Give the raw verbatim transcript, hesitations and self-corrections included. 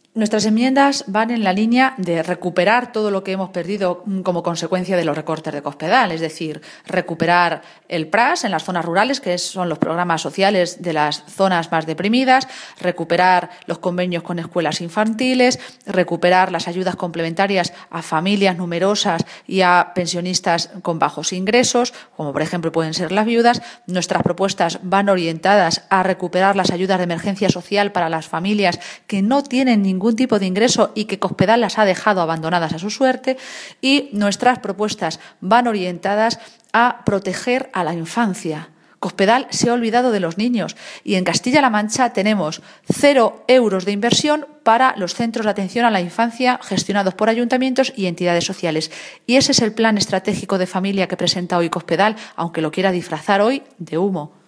Nuestras enmiendas van en la línea de recuperar todo lo que hemos perdido como consecuencia de los recortes de Cospedal, es decir, recuperar el P R A S en las zonas rurales, que son los programas sociales de las zonas más deprimidas, recuperar los convenios con escuelas infantiles, recuperar las ayudas complementarias a familias numerosas y a pensionistas con bajos ingresos, como por ejemplo pueden ser las viudas. Nuestras propuestas van orientadas a recuperar las ayudas de emergencia social para las familias que no tienen ningún ningún tipo de ingreso y que Cospedal las ha dejado abandonadas a su suerte, y nuestras propuestas van orientadas a proteger a la infancia. Cospedal se ha olvidado de los niños y en Castilla-La Mancha tenemos cero euros de inversión para los centros de atención a la infancia gestionados por ayuntamientos y entidades sociales. Y ese es el plan estratégico de familia que presenta hoy Cospedal, aunque lo quiera disfrazar hoy de humo.